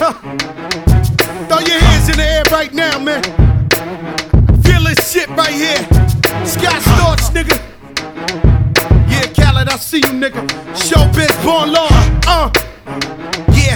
Throw your hands in the air right now, man. Feel this shit right here. Sky Storch, nigga. Yeah, Khaled, I see you, nigga. Showbiz, born law. Yeah.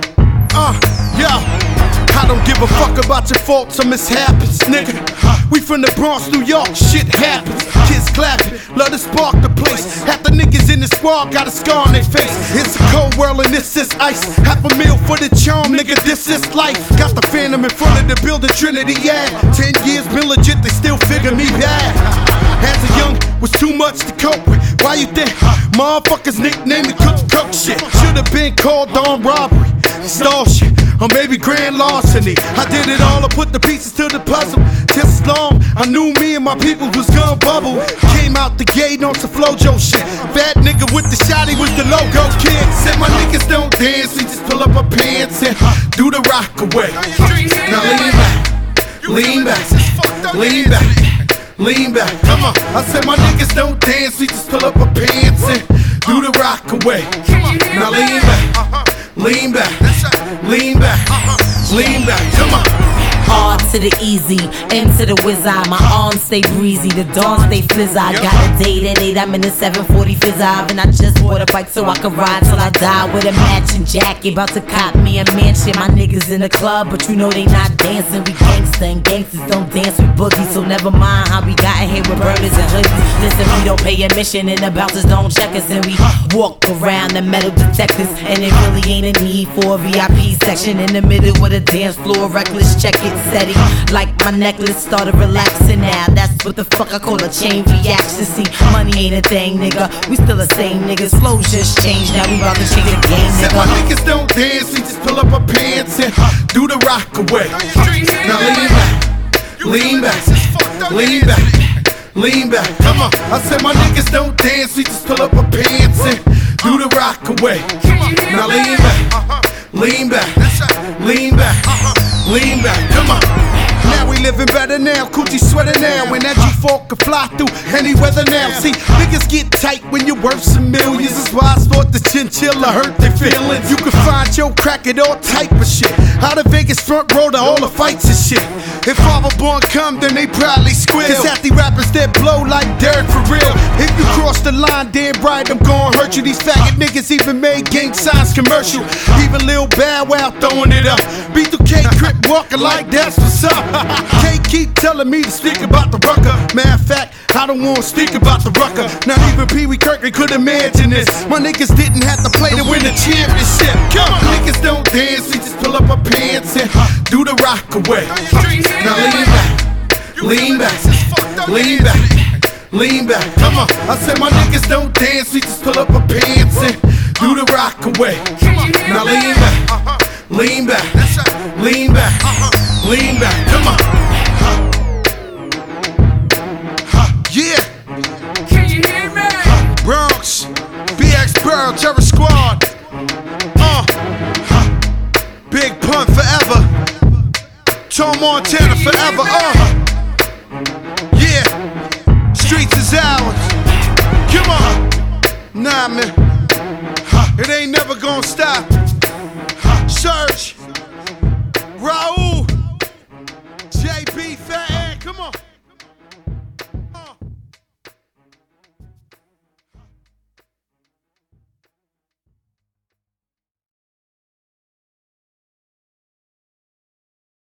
Yo. I don't give a fuck about your faults or mishaps, nigga. We from the Bronx, New York, shit happens. Kids clapping, love to spark the place. Half the niggas in the squad got a scar on their face. It's a cold world and this is ice. Half a meal for the charm, nigga, this is life. Got the Phantom in front of the building, Trinity, yeah. 10 years been legit, they still figure me bad. As a young, was too much to cope with. Why you think motherfuckers nicknamed me cook shit? Should've been called on robbery, stall shit, or maybe grand larceny. I did it all, I put the pieces to the puzzle. Just as long I knew me and my people was gonna bubble. Came out the gate on some Flojo shit. Fat nigga with the shotty was the logo kid. Said my niggas don't dance, we just pull up our pants and do the rock away. Now lean back, lean back, lean back, lean back. Come on, I said my niggas don't dance, we just pull up our pants and do the rock away. Now lean back, lean back, lean back, lean back. Come on. Hard to the easy, into the whiz-eye. My arms stay breezy, the dawn stay flizz-eye. Got a date at 8, I'm in the 740 fizz-eye. And I just bought a bike so I can ride till I die. With a matching jacket, about to cop me a mansion. My niggas in the club, but you know they not dancing. We gangsta and gangsters don't dance with boogies. So never mind how we got in here with burners and hoodies. Listen, we don't pay admission and the bouncers don't check us. And we walk around the metal detectors. And it really ain't a need for a VIP section. In the middle with a dance floor, reckless, check it. Steady, like my necklace started relaxing now. That's what the fuck I call a chain reaction. See, money ain't a thing, nigga. We still the same niggas. Flows just changed, now we about to change the game, nigga. Said my niggas don't dance, we just pull up our pants and do the rock away. Now lean back, lean back, lean back, lean back. Come on, I said my niggas don't dance, we just pull up our pants and do the rock away. Now lean back, lean back, lean back. Lean back, come on. Now we living better now, coochie sweater now. And that G4 can fly through any weather now. See, niggas get tight when you're worth some millions. That's why I thought the chinchilla hurt their feelings. You can find your crack at all type of shit. Out of Vegas front row to all the fights and shit. If Father Born come, then they probably squeal. Cause half the rappers that blow like dirt for real. If you cross the line, damn right, I'm gon' hurt you. These faggot niggas even made gang signs commercial. Even Lil Bow Wow throwing it up. B2K Crip walking like that's what's up. Can't keep telling me to speak about the rucker. Matter of fact, I don't wanna speak about the rucker. Not even Pee Wee Kirkland could imagine this. My niggas didn't have to play to win the championship. Come on. Niggas don't dance, we just pull up our pants and do the rock away. Now lean back, lean back, lean back, lean back. Come on, I said my niggas don't dance, we just pull up our pants and do the rock away. Now lean back, lean back, lean back, lean back. Come on. Yeah. Can you hear me? Bronx, BX Burl, Terror Squad. Big Pun forever. Tom Montana forever. Yeah. Streets is ours. Come on. Nah, man. It ain't never gonna stop. Search. Raul.